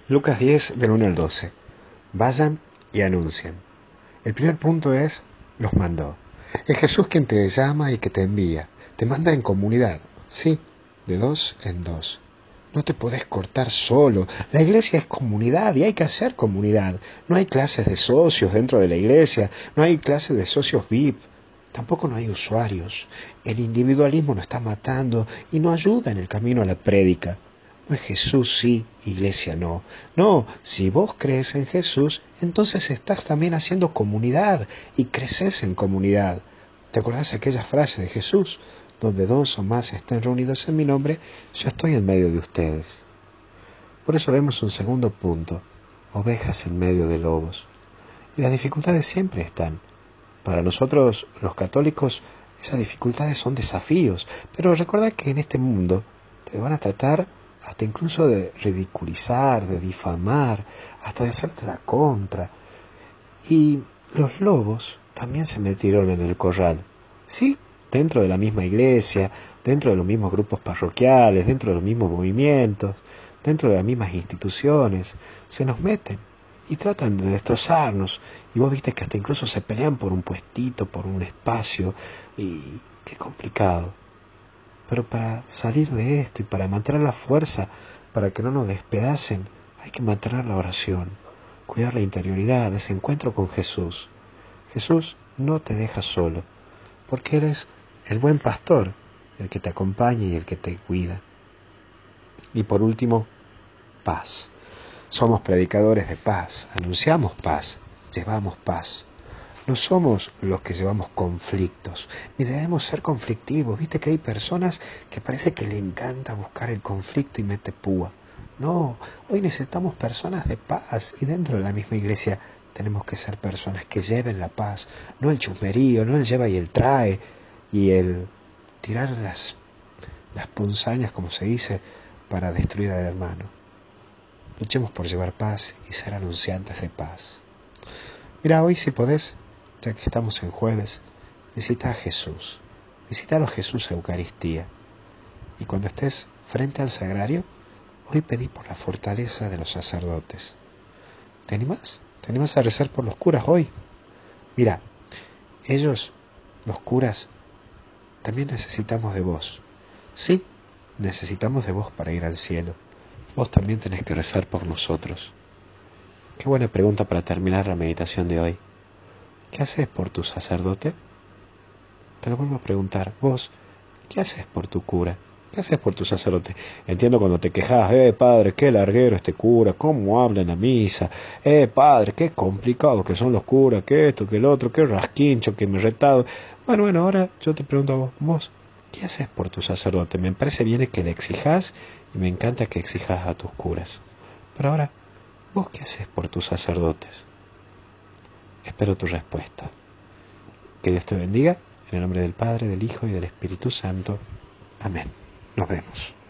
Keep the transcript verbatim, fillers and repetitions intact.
Lucas diez, del uno al doce. Vayan y anuncien. El primer punto es, los mandó. Es Jesús quien te llama y que te envía. Te manda en comunidad, sí, de dos en dos. No te podés cortar solo. La iglesia es comunidad y hay que hacer comunidad. No hay clases de socios dentro de la iglesia, no hay clases de socios V I P. Tampoco no hay usuarios. El individualismo nos está matando y no ayuda en el camino a la prédica. No es Jesús sí, iglesia no. No, si vos crees en Jesús, entonces estás también haciendo comunidad y creces en comunidad. ¿Te acordás de aquella frase de Jesús? Donde dos o más estén reunidos en mi nombre, yo estoy en medio de ustedes. Por eso vemos un segundo punto, ovejas en medio de lobos. Y las dificultades siempre están. Para nosotros, los católicos, esas dificultades son desafíos, pero recuerda que en este mundo te van a tratar hasta incluso de ridiculizar, de difamar, hasta de hacerte la contra. Y los lobos también se metieron en el corral, sí, dentro de la misma iglesia, dentro de los mismos grupos parroquiales, dentro de los mismos movimientos, dentro de las mismas instituciones, se nos meten y tratan de destrozarnos. Y vos viste que hasta incluso se pelean por un puestito, por un espacio, y qué complicado. Pero para salir de esto y para mantener la fuerza, para que no nos despedacen, hay que mantener la oración, cuidar la interioridad, ese encuentro con Jesús. Jesús no te deja solo, porque Él es el buen pastor, el que te acompaña y el que te cuida. Y por último, paz. Somos predicadores de paz, anunciamos paz, llevamos paz. No somos los que llevamos conflictos, ni debemos ser conflictivos. Viste que hay personas que parece que le encanta buscar el conflicto y mete púa. No, hoy necesitamos personas de paz y dentro de la misma iglesia tenemos que ser personas que lleven la paz, no el chusmerío, no el lleva y el trae y el tirar las, las ponzañas, como se dice, para destruir al hermano. Luchemos por llevar paz y ser anunciantes de paz. Mira, hoy si podés, ya que estamos en jueves, visita a Jesús, visítalo a Jesús Eucaristía. Y cuando estés frente al sagrario, hoy pedí por la fortaleza de los sacerdotes. ¿Te animás? ¿Te animás a rezar por los curas hoy? Mira, ellos, los curas, también necesitamos de vos. Sí, necesitamos de vos para ir al cielo. Vos también tenés que rezar por nosotros. Qué buena pregunta para terminar la meditación de hoy. ¿Qué haces por tu sacerdote? Te lo vuelvo a preguntar. Vos, ¿qué haces por tu cura? ¿Qué haces por tu sacerdote? Entiendo cuando te quejas, eh, padre, qué larguero este cura, cómo habla en la misa, eh, padre, qué complicado que son los curas, que esto, que el otro, qué rasquincho, que me retado. Bueno, bueno, ahora yo te pregunto a vos, vos, ¿qué haces por tu sacerdote? Me parece bien que le exijas y me encanta que exijas a tus curas. Pero ahora, ¿vos qué haces por tus sacerdotes? Espero tu respuesta. Que Dios te bendiga, en el nombre del Padre, del Hijo y del Espíritu Santo. Amén. Nos vemos.